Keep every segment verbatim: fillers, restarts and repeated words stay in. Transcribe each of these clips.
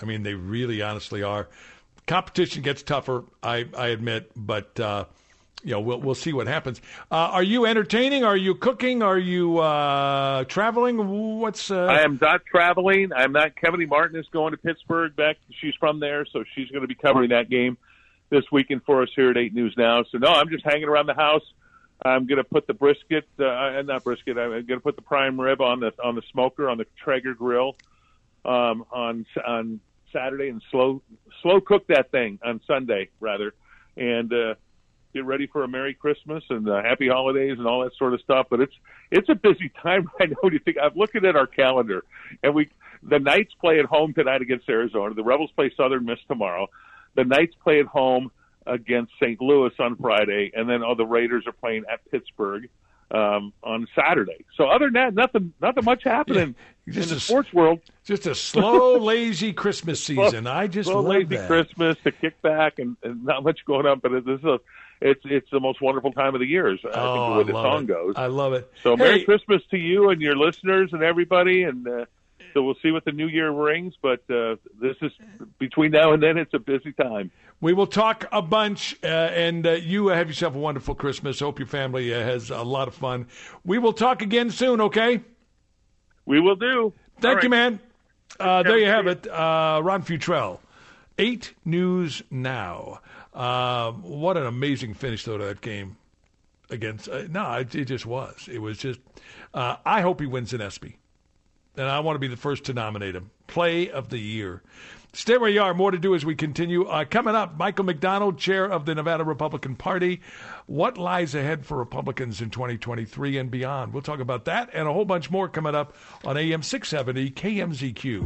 I mean, they really honestly are. Competition gets tougher, I, I admit, but uh, you know, we'll we'll see what happens. Uh, are you entertaining? Are you cooking? Are you uh, traveling? What's uh... I am not traveling. I'm not. Kevin Martin is going to Pittsburgh. Back, she's from there, so she's going to be covering that game this weekend for us here at eight News Now. So no, I'm just hanging around the house. I'm going to put the brisket, uh, not brisket. I'm going to put the prime rib on the on the smoker on the Traeger grill um, on on Saturday and slow slow cook that thing on Sunday rather, and uh, get ready for a Merry Christmas and uh, Happy Holidays and all that sort of stuff. But it's it's a busy time right now. What do you think? I'm looking at our calendar, and we the Knights play at home tonight against Arizona. The Rebels play Southern Miss tomorrow. The Knights play at home against Saint Louis on Friday, and then all the Raiders are playing at Pittsburgh um, on Saturday. So other than that, nothing, nothing much happening yeah, in the a, sports world. Just a slow, lazy Christmas season. I just slow, love lazy that. Christmas, to kick back, and, and not much going on. But this is a, it's it's the most wonderful time of the year. I think oh, the way the I song it. goes. I love it. So hey. Merry Christmas to you and your listeners and everybody, and. Uh, So we'll see what the new year brings, but uh, this is between now and then. It's a busy time. We will talk a bunch, uh, and uh, you have yourself a wonderful Christmas. Hope your family uh, has a lot of fun. We will talk again soon. Okay? We will do. Thank All you, right. man. Uh, there you have it, uh, Ron Futrell, eight News Now. Uh, what an amazing finish though to that game against. Uh, no, it, it just was. It was just. Uh, I hope he wins an ESPY. And I want to be the first to nominate him. Play of the year. Stay where you are. More to do as we continue. Uh, coming up, Michael McDonald, chair of the Nevada Republican Party. What lies ahead for Republicans in twenty twenty-three and beyond? We'll talk about that and a whole bunch more coming up on A M six seventy K M Z Q.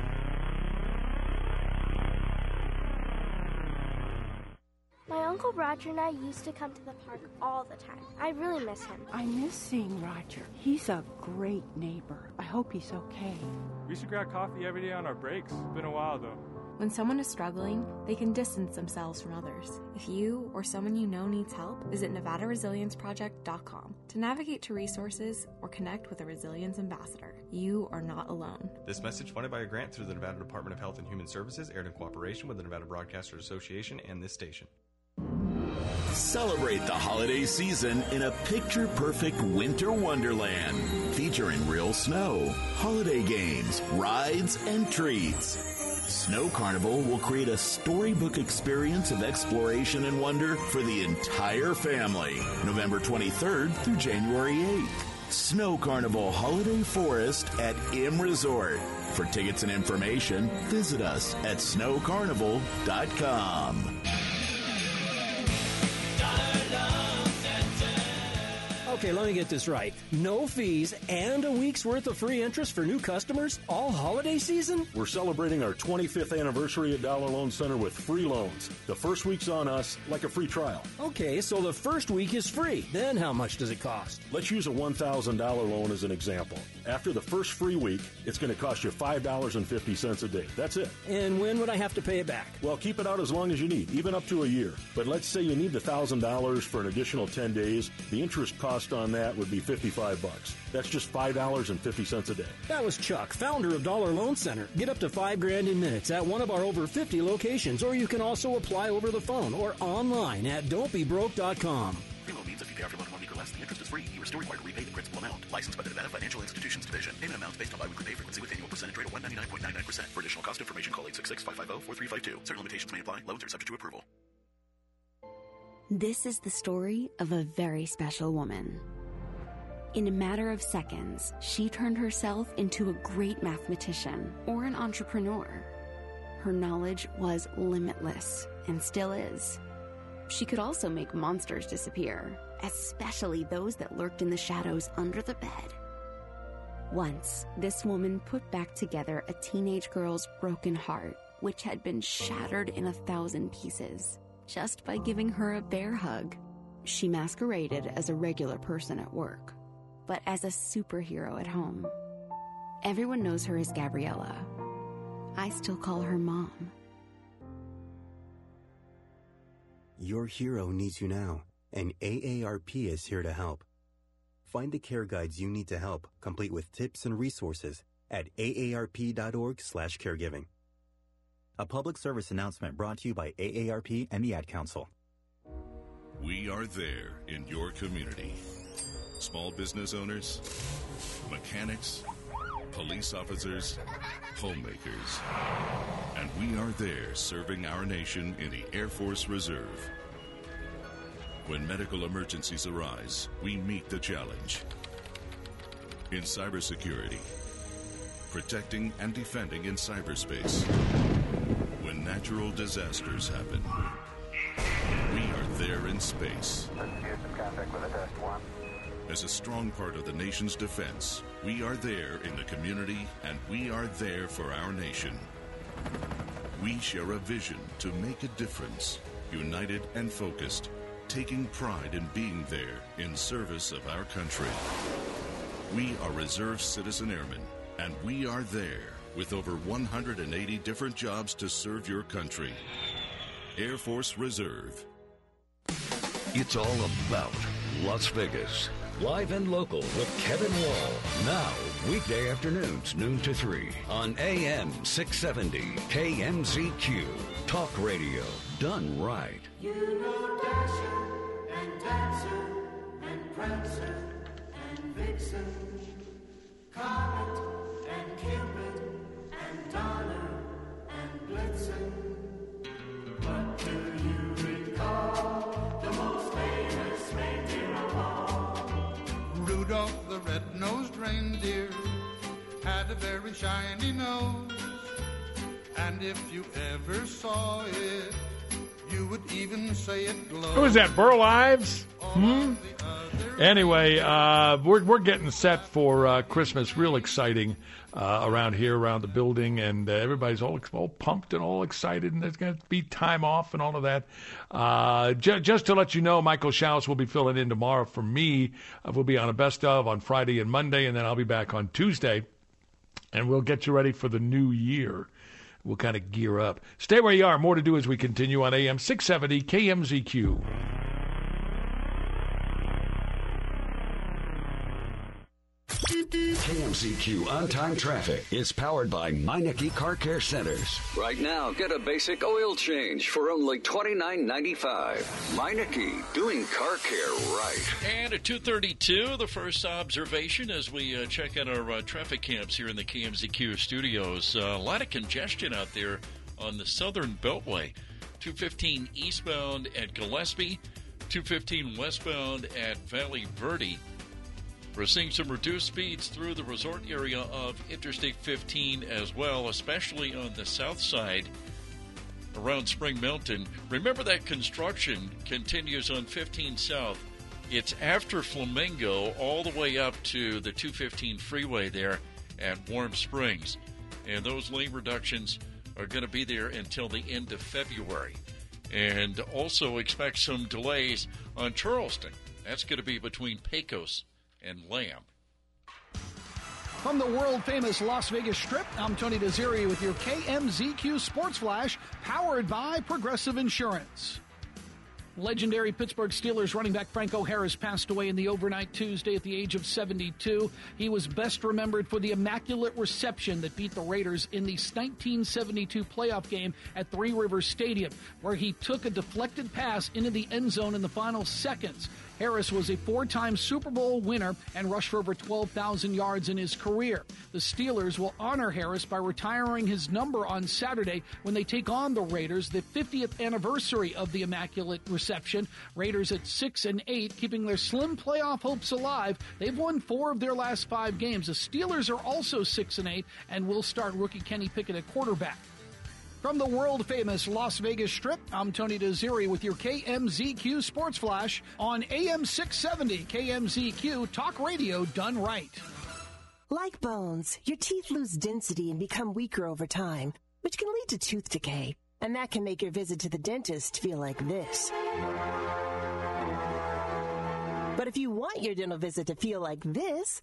My Uncle Roger and I used to come to the park all the time. I really miss him. I miss seeing Roger. He's a great neighbor. I hope he's okay. We used to grab coffee every day on our breaks. It's been a while, though. When someone is struggling, they can distance themselves from others. If you or someone you know needs help, visit Nevada Resilience Project dot com to navigate to resources or connect with a resilience ambassador. You are not alone. This message funded by a grant through the Nevada Department of Health and Human Services, aired in cooperation with the Nevada Broadcasters Association and this station. Celebrate the holiday season in a picture-perfect winter wonderland, featuring real snow, holiday games, rides, and treats. Snow Carnival will create a storybook experience of exploration and wonder for the entire family, November twenty-third through January eighth. Snow Carnival Holiday Forest at M Resort. For tickets and information, visit us at snow carnival dot com. Okay, let me get this right. No fees and a week's worth of free interest for new customers all holiday season? We're celebrating our twenty-fifth anniversary at Dollar Loan Center with free loans. The first week's on us, like a free trial. Okay, so the first week is free. Then how much does it cost? Let's use a one thousand dollars loan as an example. After the first free week, it's going to cost you five dollars and fifty cents a day. That's it. And when would I have to pay it back? Well, keep it out as long as you need, even up to a year. But let's say you need the one thousand dollars for an additional ten days. The interest cost on that would be fifty-five bucks. That's just five dollars and fifty cents a day. That was Chuck, founder of Dollar Loan Center. Get up to five grand in minutes at one of our over fifty locations, or you can also apply over the phone or online at don't be broke dot com. Free loan means if you pay off your loan in one week or less, the interest is free. You are still required to repay the principal amount. Licensed by the Nevada Financial Institutions Division. Payment amounts based on biweekly pay frequency with annual percentage rate of one hundred ninety-nine point nine nine percent. For additional cost information, call eight six six, five five zero, four three five two. Certain limitations may apply. Loans are subject to approval. This is the story of a very special woman. In a matter of seconds, she turned herself into a great mathematician or an entrepreneur. Her knowledge was limitless and still is. She could also make monsters disappear, especially those that lurked in the shadows under the bed. Once, this woman put back together a teenage girl's broken heart, which had been shattered in a thousand pieces, just by giving her a bear hug. She masqueraded as a regular person at work, but as a superhero at home. Everyone knows her as Gabriella. I still call her Mom. Your hero needs you now, and A A R P is here to help. Find the care guides you need to help, complete with tips and resources, at A A R P dot org slash caregiving. A public service announcement brought to you by A A R P and the Ad Council. We are there in your community. Small business owners, mechanics, police officers, homemakers. And we are there serving our nation in the Air Force Reserve. When medical emergencies arise, we meet the challenge. In cybersecurity, protecting and defending in cyberspace. When natural disasters happen, we are there in space. As a strong part of the nation's defense, we are there in the community, and we are there for our nation. We share a vision to make a difference, united and focused, taking pride in being there in service of our country. We are Reserve Citizen Airmen, and we are there with over one hundred eighty different jobs to serve your country. Air Force Reserve. It's all about Las Vegas. Live and local with Kevin Wall. Now, weekday afternoons, noon to three on A M six seventy K M Z Q. Talk radio done right. You know Dasher and Dancer and Prancer and Vixen, Comet and Cupid and Donner and Blitzen. But do you recall the most famous reindeer of all? Rudolph the red-nosed reindeer had a very shiny nose, and if you ever saw it, you would even say it glowed. Who is that, Burl Ives? Hmm? Anyway, uh, we're we're getting set for uh, Christmas. Real exciting uh, around here, around the building, and uh, everybody's all all pumped and all excited, and there's going to be time off and all of that. Uh, j- just to let you know, Michael Schaus will be filling in tomorrow for me. Uh, we'll be on a best of on Friday and Monday, and then I'll be back on Tuesday, and we'll get you ready for the new year. We'll kind of gear up. Stay where you are. More to do as we continue on A M six seventy K M Z Q. K M Z Q On-Time Traffic is powered by Meineke Car Care Centers. Right now, get a basic oil change for only twenty-nine ninety-five. Meineke, doing car care right. And at two thirty-two, the first observation as we uh, check out our uh, traffic cams here in the K M Z Q studios. Uh, a lot of congestion out there on the Southern Beltway. two fifteen eastbound at Gillespie, two fifteen westbound at Valley Verde. We're seeing some reduced speeds through the resort area of Interstate fifteen as well, especially on the south side around Spring Mountain. Remember that construction continues on fifteen South. It's after Flamingo all the way up to the two fifteen freeway there at Warm Springs. And those lane reductions are going to be there until the end of February. And also expect some delays on Charleston. That's going to be between Pecos and Lamb. From the world-famous Las Vegas Strip, I'm Tony Desiri with your K M Z Q Sports Flash, powered by Progressive Insurance. Legendary Pittsburgh Steelers running back Franco Harris passed away in the overnight Tuesday at the age of seventy-two. He was best remembered for the immaculate reception that beat the Raiders in the nineteen seventy-two playoff game at Three Rivers Stadium, where he took a deflected pass into the end zone in the final seconds. Harris was a four-time Super Bowl winner and rushed for over twelve thousand yards in his career. The Steelers will honor Harris by retiring his number on Saturday when they take on the Raiders, the fiftieth anniversary of the Immaculate Reception. Raiders at six and eight, keeping their slim playoff hopes alive. They've won four of their last five games. The Steelers are also six and eight and will start rookie Kenny Pickett at quarterback. From the world-famous Las Vegas Strip, I'm Tony Desiri with your K M Z Q Sports Flash on A M six seventy K M Z Q, talk radio done right. Like bones, your teeth lose density and become weaker over time, which can lead to tooth decay. And that can make your visit to the dentist feel like this. But if you want your dental visit to feel like this,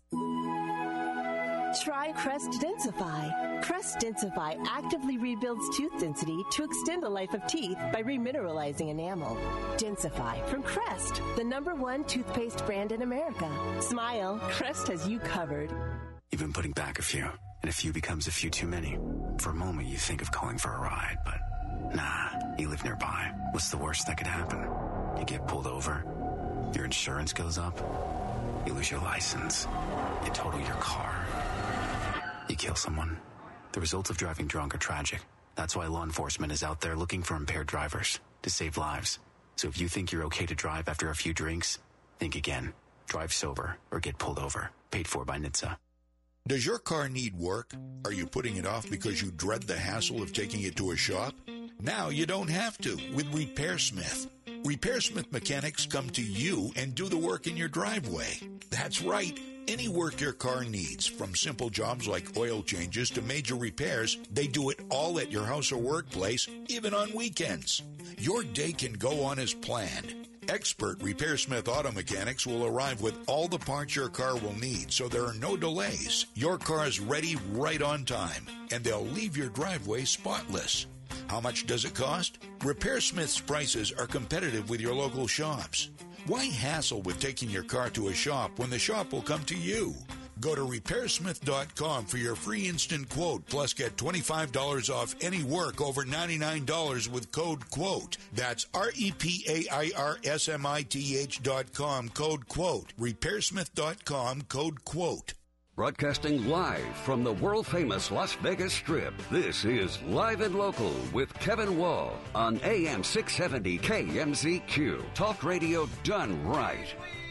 try Crest Densify. Crest Densify actively rebuilds tooth density to extend the life of teeth by remineralizing enamel. Densify from Crest, the number one toothpaste brand in America. Smile, Crest has you covered. You've been putting back a few. and a few becomes a few too many. For a moment, you think of calling for a ride, but nah, you live nearby. What's the worst that could happen? You get pulled over, your insurance goes up, you lose your license, you total your car, you kill someone. The results of driving drunk are tragic. That's why law enforcement is out there looking for impaired drivers to save lives. So if you think you're okay to drive after a few drinks, think again. Drive sober or get pulled over. Paid for by N H T S A. Does your car need work? Are you putting it off because you dread the hassle of taking it to a shop? Now you don't have to with RepairSmith. RepairSmith mechanics come to you and do the work in your driveway. That's right. Any work your car needs, from simple jobs like oil changes to major repairs, they do it all at your house or workplace, even on weekends. Your day can go on as planned. Expert RepairSmith auto mechanics will arrive with all the parts your car will need, so there are no delays. Your car is ready right on time, and they'll leave your driveway spotless. How much does it cost? RepairSmith's prices are competitive with your local shops. Why hassle with taking your car to a shop when the shop will come to you? Go to repair smith dot com for your free instant quote, plus get twenty-five dollars off any work over ninety-nine dollars with code QUOTE. That's R E P A I R S M I T H dot com, code QUOTE. repair smith dot com, code QUOTE. Broadcasting live from the world-famous Las Vegas Strip, this is Live and Local with Kevin Wall on A M six seventy K M Z Q. Talk radio done right.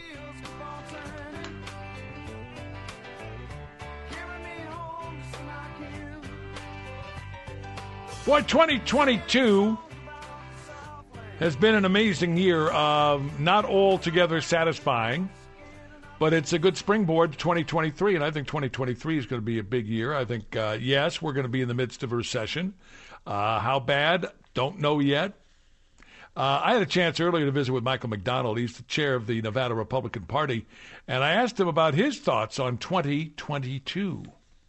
Boy, twenty twenty-two has been an amazing year. Uh, not altogether satisfying, but it's a good springboard to twenty twenty-three, and I think twenty twenty-three is going to be a big year. I think, uh, yes, we're going to be in the midst of a recession. Uh, how bad? Don't know yet. Uh, I had a chance earlier to visit with Michael McDonald. He's the chair of the Nevada Republican Party, and I asked him about his thoughts on twenty twenty-two.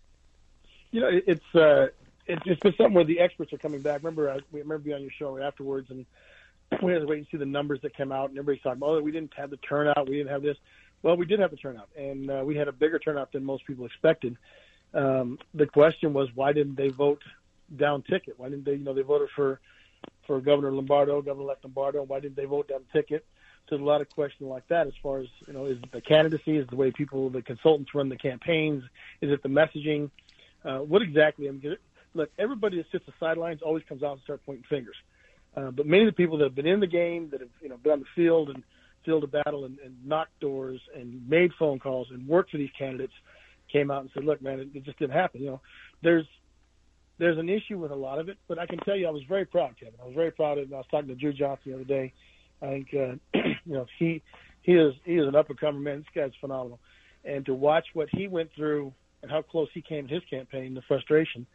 You know, it's uh, it's, it's been something where the experts are coming back. Remember, I we remember being on your show afterwards, and we had to wait and see the numbers that came out, and everybody's talking, oh, we didn't have the turnout, we didn't have this. Well, we did have the turnout, and uh, we had a bigger turnout than most people expected. Um, the question was, why didn't they vote down ticket? Why didn't they, you know, they voted for, for Governor Lombardo, Governor-elect Lombardo. Why didn't they vote down ticket? So there's a lot of questions like that as far as, you know, is it the candidacy, is it the way people, the consultants run the campaigns, is it the messaging? Uh, what exactly? I mean, look, everybody that sits the sidelines always comes out and starts pointing fingers. Uh, but many of the people that have been in the game, that have, you know, been on the field and field a battle and, and knocked doors and made phone calls and worked for these candidates came out and said, look, man, it, it just didn't happen. You know, there's there's an issue with a lot of it, but I can tell you I was very proud, Kevin. I was very proud of it. I was talking to Drew Johnson the other day. I think, uh, you know, he he is he is an up-and-comer, man. This guy's phenomenal. And to watch what he went through and how close he came to his campaign, the frustration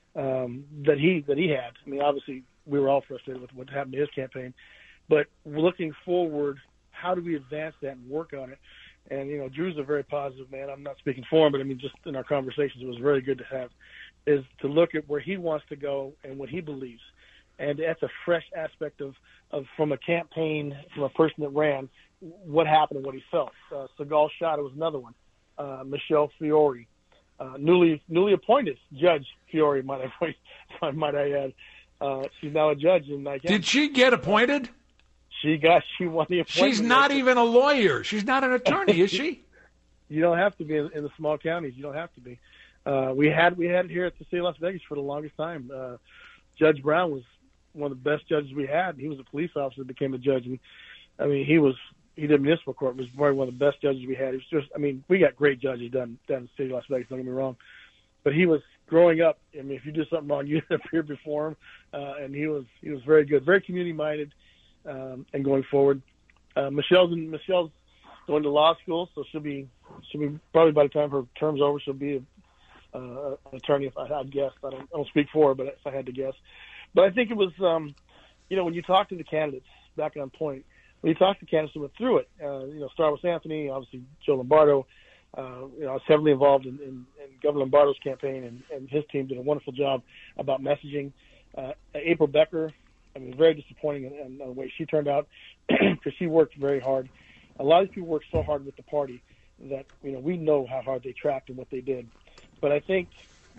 um, that he that he had. I mean, obviously, we were all frustrated with what happened to his campaign. But looking forward, how do we advance that and work on it? And, you know, Drew's a very positive man. I'm not speaking for him, but, I mean, just in our conversations, it was very good to have, is to look at where he wants to go and what he believes. And that's a fresh aspect of, of from a campaign, from a person that ran, what happened and what he felt. Uh, Segal Shada was another one. Uh, Michelle Fiore, uh, newly newly appointed Judge Fiore, might I, might I add. Uh, she's now a judge in Niagara. Did she get appointed? She got, she won the appointment. She's not even a lawyer. She's not an attorney, is she? You don't have to be in, in the small counties. You don't have to be. Uh, we had we had it here at the city of Las Vegas for the longest time. Uh, Judge Brown was one of the best judges we had. He was a police officer that became a judge. And, I mean, he was he did municipal court. Was probably one of the best judges we had. He was just, I mean, we got great judges done down in the city of Las Vegas. Don't get me wrong, but he was growing up. I mean, if you do something wrong, you appear before him, uh, and he was he was very good, very community minded. Um, and going forward, uh, Michelle's in, Michelle's going to law school, so she'll be she'll be probably by the time her term's over, she'll be a, uh, an attorney. If I had guessed, I don't, I don't speak for her, but if I had to guess, but I think it was, um, you know, when you talk to the candidates, back on point, when you talk to the candidates who went through it, uh, you know, Star Wars Anthony, obviously Joe Lombardo. Uh, you know, I was heavily involved in, in, in Governor Lombardo's campaign, and, and his team did a wonderful job about messaging. Uh, April Becker. I mean, very disappointing in, in the way she turned out because she worked very hard. A lot of these people worked so hard with the party that, you know, we know how hard they trapped and what they did. But I think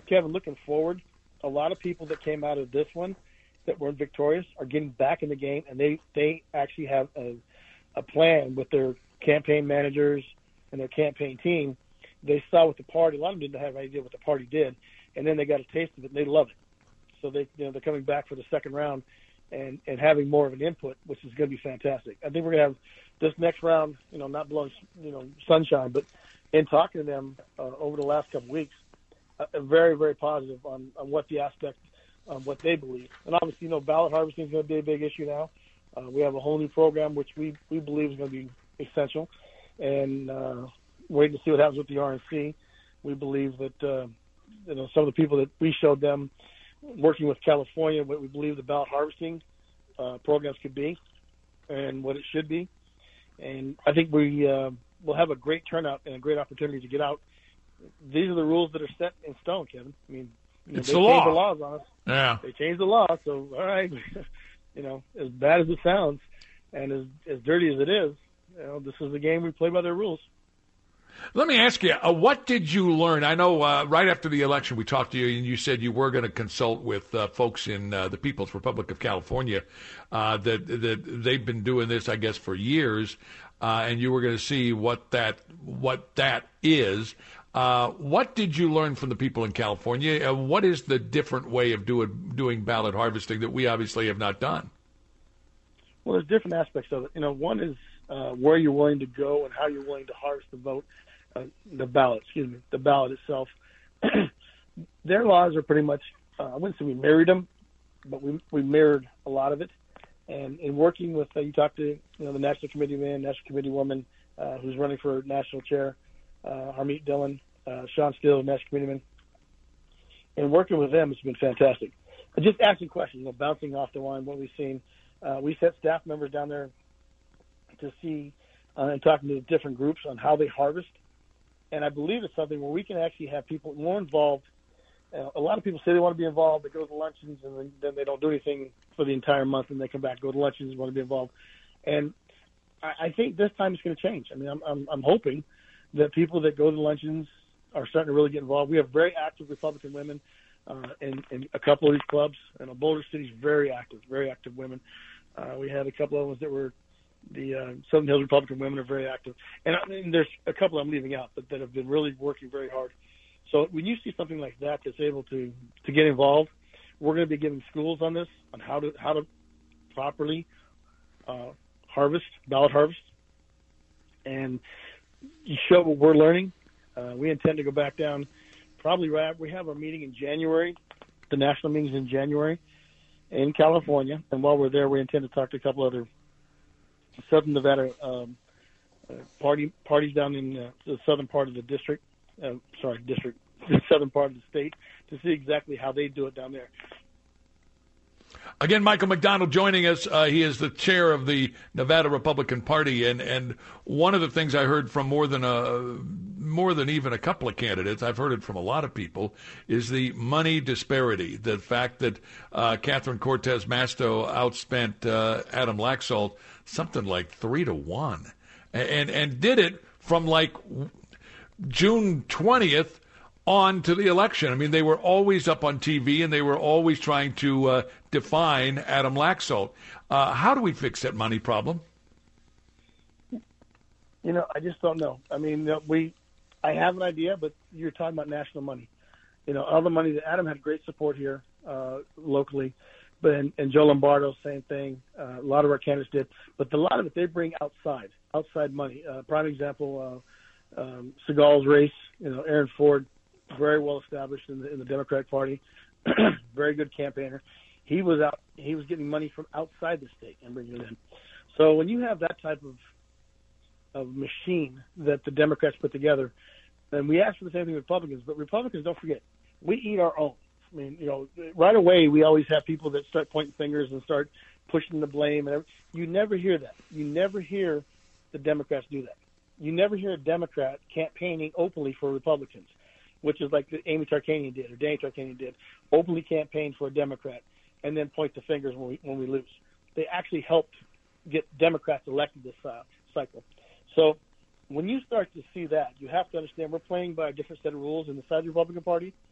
Kevin, looking forward, a lot of people that came out of this one that weren't victorious are getting back in the game, and they, they actually have a, a plan with their campaign managers and their campaign team. They saw what the party, a lot of them didn't have any idea what the party did, and then they got a taste of it, and they love it. So they, you know, they're coming back for the second round and, and having more of an input, which is going to be fantastic. I think we're going to have this next round, you know, not blowing, you know, sunshine, but in talking to them uh, over the last couple of weeks, uh, very, very positive on, on what the aspect of what they believe. And obviously, you know, ballot harvesting is going to be a big issue now. Uh, we have a whole new program which we, we believe is going to be essential. And uh, waiting to see what happens with the R N C. We believe that, uh, you know, some of the people that we showed them working with California, what we believe the ballot harvesting uh, programs could be and what it should be. And I think we uh, will have a great turnout and a great opportunity to get out. These are the rules that are set in stone, Kevin. I mean, you know, it's they the changed law. the laws on us. Yeah. They changed the law, so all right. You know, as bad as it sounds and as, as dirty as it is, you know, this is the game we play by their rules. Let me ask you, uh, what did you learn? I know uh, right after the election we talked to you, and you said you were going to consult with uh, folks in uh, the People's Republic of California, uh, that that they've been doing this, I guess, for years, uh, and you were going to see what that what that is. Uh, what did you learn from the people in California? Uh, what is the different way of doing doing ballot harvesting that we obviously have not done? Well, there's different aspects of it. You know, one is uh, where you're willing to go and how you're willing to harvest the vote. Uh, the ballot, excuse me, the ballot itself. Their laws are pretty much, uh, I wouldn't say we mirrored them, but we we mirrored a lot of it. And in working with, uh, you talk to, you know, the National Committee man, National Committee woman uh, who's running for national chair, uh, Harmeet Dillon, uh, Sean Steele, National Committeeman. And working with them has been fantastic. But just asking questions, you know, bouncing off the line, what we've seen. Uh, we set staff members down there to see uh, and talking to different groups on how they harvest. And I believe it's something where we can actually have people more involved. Uh, a lot of people say they want to be involved. They go to luncheons, and then, then they don't do anything for the entire month, and they come back, go to luncheons, and want to be involved. And I, I think this time it's going to change. I mean, I'm, I'm, I'm hoping that people that go to luncheons are starting to really get involved. We have very active Republican women uh, in, in a couple of these clubs. And Boulder City's very active, very active women. Uh, we had a couple of ones that were the uh, Southern Hills Republican women are very active. And, I mean, there's a couple I'm leaving out, but that have been really working very hard. So when you see something like that that's able to, to get involved, we're going to be giving schools on this, on how to how to properly uh, harvest, ballot harvest, and you show what we're learning. Uh, we intend to go back down probably right. We have our meeting in January. The national meeting's in January in California. And while we're there, we intend to talk to a couple other Southern Nevada um, uh, party parties down in uh, the southern part of the district. Uh, sorry, district, the southern part of the state, to see exactly how they do it down there. Again, Michael McDonald joining us. Uh, he is the chair of the Nevada Republican Party, and, and one of the things I heard from more than a more than even a couple of candidates, I've heard it from a lot of people, is the money disparity. The fact that uh, Catherine Cortez Masto outspent uh, Adam Laxalt something like three to one, and, and and did it from like June twentieth on to the election. I mean, they were always up on T V, and they were always trying to uh, define Adam Laxalt. Uh, how do we fix that money problem? You know, I just don't know. I mean, we, I have an idea, but you're talking about national money. You know, all the money that Adam had great support here uh, locally, but and, and Joe Lombardo, same thing. Uh, a lot of our candidates did, but a lot of it they bring outside, outside money. Uh, prime example, uh, um, Seagal's race. You know, Aaron Ford, very well established in the, in the Democratic Party, very good campaigner. He was out. He was getting money from outside the state and bringing it in. So when you have that type of of machine that the Democrats put together, and we ask for the same thing with Republicans, but Republicans, don't forget, we eat our own. I mean, you know, right away we always have people that start pointing fingers and start pushing the blame. And everything. You never hear that. You never hear the Democrats do that. You never hear a Democrat campaigning openly for Republicans, which is like the Amy Tarkanian did or Danny Tarkanian did, openly campaign for a Democrat and then point the fingers when we when we lose. They actually helped get Democrats elected this uh, cycle. So when you start to see that, you have to understand we're playing by a different set of rules inside the Republican Party,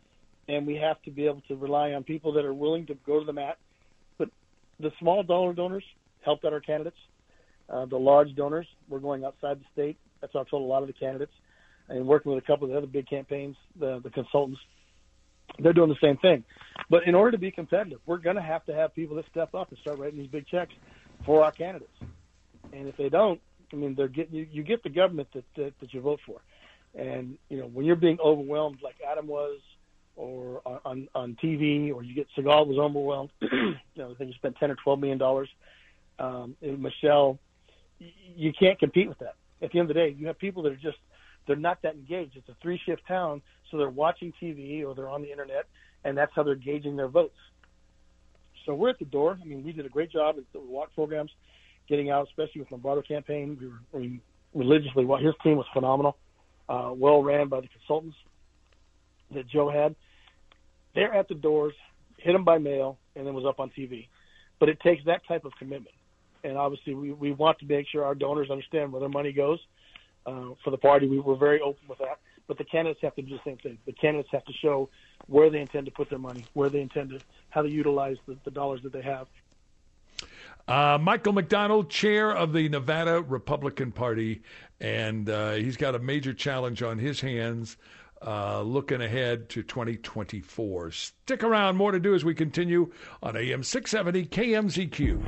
and we have to be able to rely on people that are willing to go to the mat. But the small dollar donors helped out our candidates. Uh, the large donors, we're going outside the state. That's what I've told a lot of the candidates. And working with a couple of the other big campaigns, the, the consultants, they're doing the same thing. But in order to be competitive, we're going to have to have people that step up and start writing these big checks for our candidates. And if they don't, I mean, they're getting you, you get the government that, that that you vote for. And you know, when you're being overwhelmed like Adam was, or on on, on T V, or you get Segal was overwhelmed. you know, I think you spent ten or twelve million dollars. Um, and Michelle, you can't compete with that. At the end of the day, you have people that are just they're not that engaged. It's a three shift town, so they're watching T V or they're on the internet, and that's how they're gauging their votes. So we're at the door. I mean, we did a great job at the walk programs, getting out, especially with Lombardo campaign. We were I mean, religiously, well, his team was phenomenal, uh, well ran by the consultants that Joe had. They're at the doors, hit them by mail, and then was up on T V. But it takes that type of commitment. And obviously, we, we want to make sure our donors understand where their money goes. Uh, for the party, we were very open with that. But the candidates have to do the same thing. The candidates have to show where they intend to put their money, where they intend to, how they utilize the, the dollars that they have. Uh, Michael McDonald, chair of the Nevada Republican Party, and uh, he's got a major challenge on his hands uh, looking ahead to twenty twenty-four. Stick around. More to do as we continue on A M six seventy K M Z Q.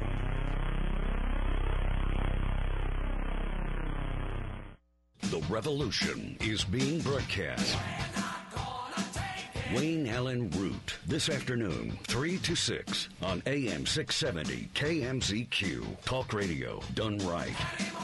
The revolution is being broadcast. Wayne Allen Root, this afternoon, three to six on A M six seventy K M Z Q. Talk radio done right.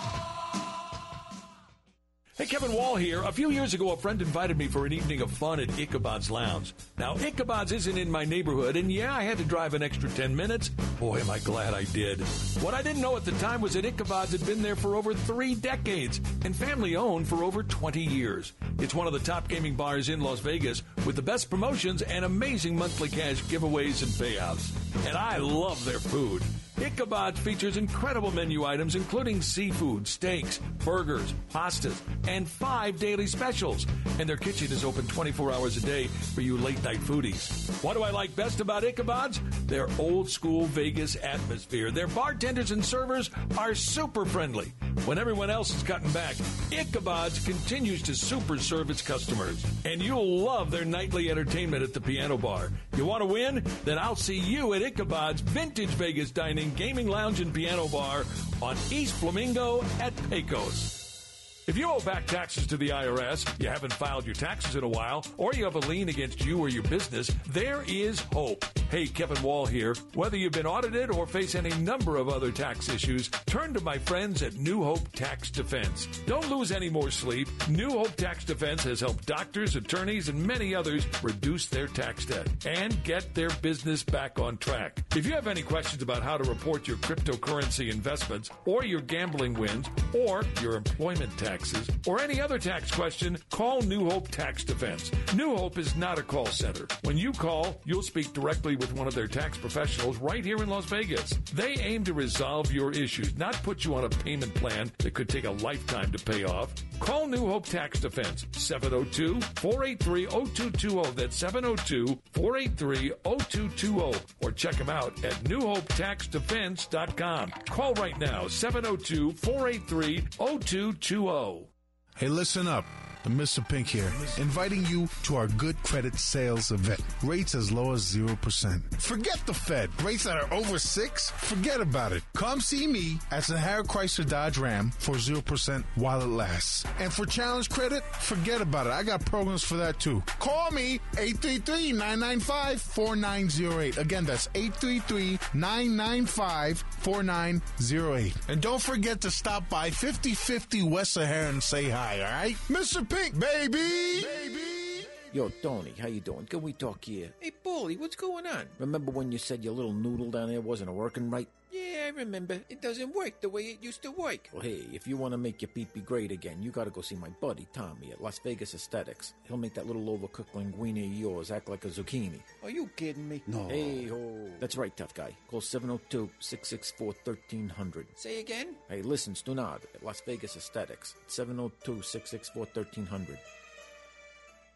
Hey, Kevin Wall here. A few years ago, a friend invited me for an evening of fun at Ichabod's Lounge. Now, Ichabod's isn't in my neighborhood, and yeah, I had to drive an extra ten minutes. Boy, am I glad I did. What I didn't know at the time was that Ichabod's had been there for over three decades and family-owned for over twenty years. It's one of the top gaming bars in Las Vegas with the best promotions and amazing monthly cash giveaways and payouts. And I love their food. Ichabod's features incredible menu items, including seafood, steaks, burgers, pastas, and five daily specials. And their kitchen is open twenty-four hours a day for you late-night foodies. What do I like best about Ichabod's? Their old-school Vegas atmosphere. Their bartenders and servers are super friendly. When everyone else is cutting back, Ichabod's continues to super serve its customers. And you'll love their nightly entertainment at the piano bar. You want to win? Then I'll see you at Ichabod's Vintage Vegas Dining, Gaming Lounge, and Piano Bar on East Flamingo at Pecos. If you owe back taxes to the I R S, you haven't filed your taxes in a while, or you have a lien against you or your business, there is hope. Hey, Kevin Wall here. Whether you've been audited or face any number of other tax issues, turn to my friends at New Hope Tax Defense. Don't lose any more sleep. New Hope Tax Defense has helped doctors, attorneys, and many others reduce their tax debt and get their business back on track. If you have any questions about how to report your cryptocurrency investments, or your gambling wins, or your employment tax, or any other tax question, call New Hope Tax Defense. New Hope is not a call center. When you call, you'll speak directly with one of their tax professionals right here in Las Vegas. They aim to resolve your issues, not put you on a payment plan that could take a lifetime to pay off. Call New Hope Tax Defense, seven oh two, four eight three, oh two two oh. That's seven oh two, four eight three, oh two two oh. Or check them out at new hope tax defense dot com. Call right now, seven oh two, four eight three, oh two two oh. Hey, listen up. Mister Pink here, inviting you to our good credit sales event. Rates as low as zero percent. Forget the Fed. Rates that are over six? Forget about it. Come see me at Sahara Chrysler Dodge Ram for zero percent while it lasts. And for challenge credit, forget about it. I got programs for that too. Call me, eight three three, nine nine five, four nine zero eight. Again, that's eight three three, nine nine five, four nine zero eight. And don't forget to stop by fifty fifty West Sahara and say hi, all right? Mister Pink. Pink, baby! Baby! Yo, Tony, how you doing? Can we talk here? Hey, Paulie, what's going on? Remember when you said your little noodle down there wasn't working right? Yeah, I remember. It doesn't work the way it used to work. Well, hey, if you want to make your pee-pee great again, you gotta go see my buddy, Tommy, at Las Vegas Aesthetics. He'll make that little overcooked linguine of yours act like a zucchini. Are you kidding me? No. Hey, ho. That's right, tough guy. Call seven oh two, six six four, one three hundred. Say again? Hey, listen, Stunad, at Las Vegas Aesthetics. seven oh two, six six four, one three hundred.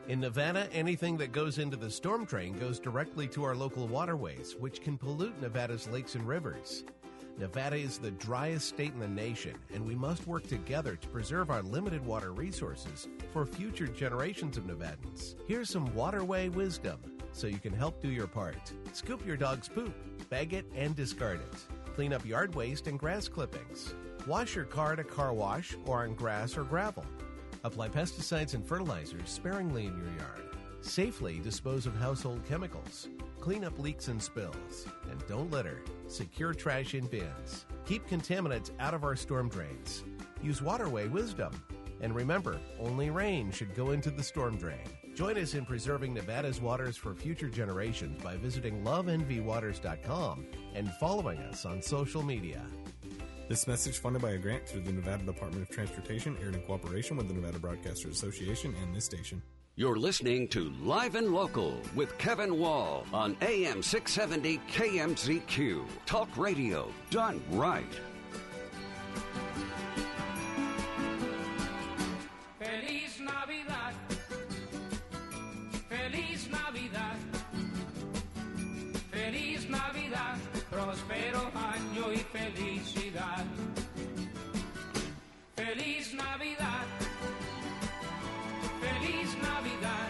In Nevada, anything that goes into the storm drain goes directly to our local waterways, which can pollute Nevada's lakes and rivers. Nevada is the driest state in the nation, and we must work together to preserve our limited water resources for future generations of Nevadans. Here's some waterway wisdom so you can help do your part. Scoop your dog's poop, bag it, and discard it. Clean up yard waste and grass clippings. Wash your car at a car wash or on grass or gravel. Apply pesticides and fertilizers sparingly in your yard. Safely dispose of household chemicals. Clean up leaks and spills. And don't litter. Secure trash in bins. Keep contaminants out of our storm drains. Use waterway wisdom. And remember, only rain should go into the storm drain. Join us in preserving Nevada's waters for future generations by visiting love n v waters dot com and following us on social media. This message funded by a grant through the Nevada Department of Transportation, aired in cooperation with the Nevada Broadcasters Association and this station. You're listening to Live and Local with Kevin Wall on A M six seventy K M Z Q. Talk radio done right. Feliz Navidad. Feliz Navidad. Feliz Navidad. Prospero año y felicidad. Feliz Navidad. Feliz Navidad.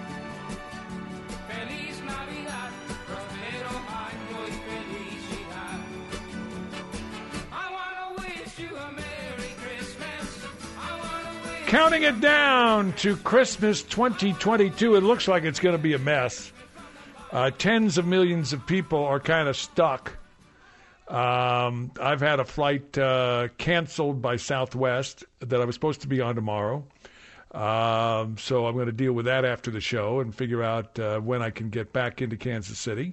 Feliz Navidad. Prospero año y felicidad. I want to wish you a Merry Christmas. I want to wish Counting it down to Christmas twenty twenty-two. It looks like it's going to be a mess. Uh, tens of millions of people are kind of stuck. Um, I've had a flight uh, canceled by Southwest that I was supposed to be on tomorrow. Um, so I'm going to deal with that after the show and figure out uh, when I can get back into Kansas City.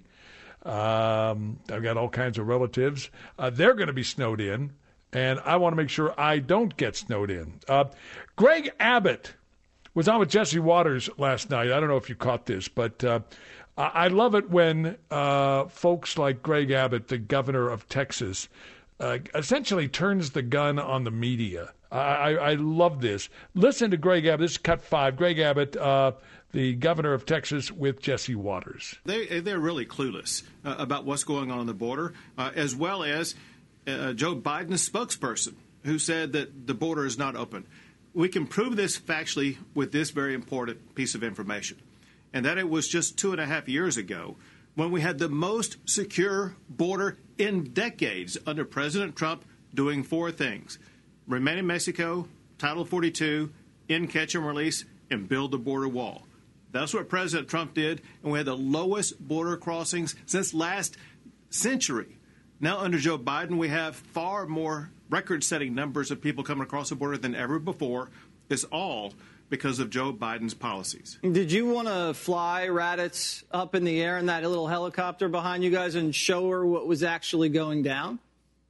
Um, I've got all kinds of relatives. Uh, they're going to be snowed in, and I want to make sure I don't get snowed in. Uh, Greg Abbott was on with Jesse Waters last night. I don't know if you caught this, but uh, I love it when uh, folks like Greg Abbott, the governor of Texas, uh, essentially turns the gun on the media. I, I love this. Listen to Greg Abbott. This is cut five. Greg Abbott, uh, the governor of Texas, with Jesse Waters. They, they're really clueless uh, about what's going on on the border, uh, as well as uh, Joe Biden's spokesperson, who said that the border is not open. We can prove this factually with this very important piece of information, and that it was just two and a half years ago when we had the most secure border in decades under President Trump doing four things: remain in Mexico, Title forty-two, end catch and release, and build the border wall. That's what President Trump did, and we had the lowest border crossings since last century. Now, under Joe Biden, we have far more record-setting numbers of people coming across the border than ever before. It's all because of Joe Biden's policies. Did you want to fly Raddatz up in the air in that little helicopter behind you guys and show her what was actually going down?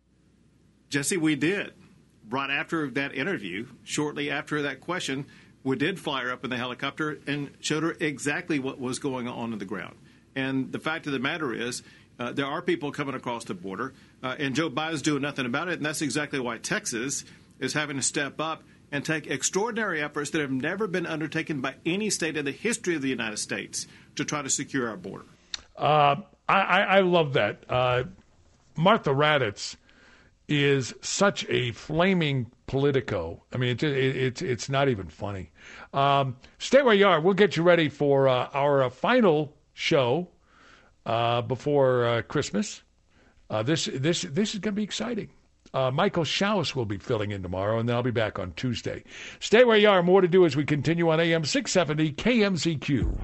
Jesse, we did. Right after that interview, shortly after that question, we did fly her up in the helicopter and showed her exactly what was going on on the ground. And the fact of the matter is, uh, there are people coming across the border, uh, and Joe Biden's doing nothing about it, and that's exactly why Texas is having to step up and take extraordinary efforts that have never been undertaken by any state in the history of the United States to try to secure our border. Uh, I, I, I love that. Uh, Martha Raddatz is such a flaming Politico. I mean, it, it, it's it's not even funny. Um, stay where you are. We'll get you ready for uh, our uh, final show uh, before uh, Christmas. Uh, this this this is going to be exciting. Uh, Michael Schaus will be filling in tomorrow, and then I'll be back on Tuesday. Stay where you are. More to do as we continue on A M six seventy K M Z Q.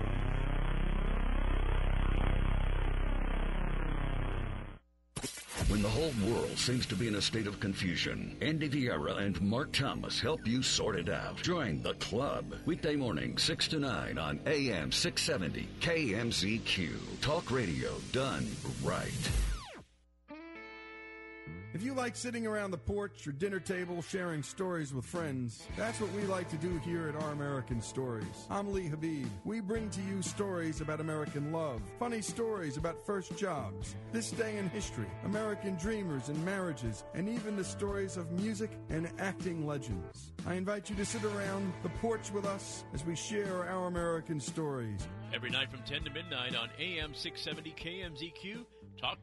When the whole world seems to be in a state of confusion, Andy Vieira and Mark Thomas help you sort it out. Join the club. Weekday morning, six to nine on A M six seventy K M Z Q. Talk radio done right. If you like sitting around the porch or dinner table sharing stories with friends, that's what we like to do here at Our American Stories. I'm Lee Habib. We bring to you stories about American love, funny stories about first jobs, this day in history, American dreamers and marriages, and even the stories of music and acting legends. I invite you to sit around the porch with us as we share Our American Stories. Every night from ten to midnight on A M six seventy K M Z Q, talk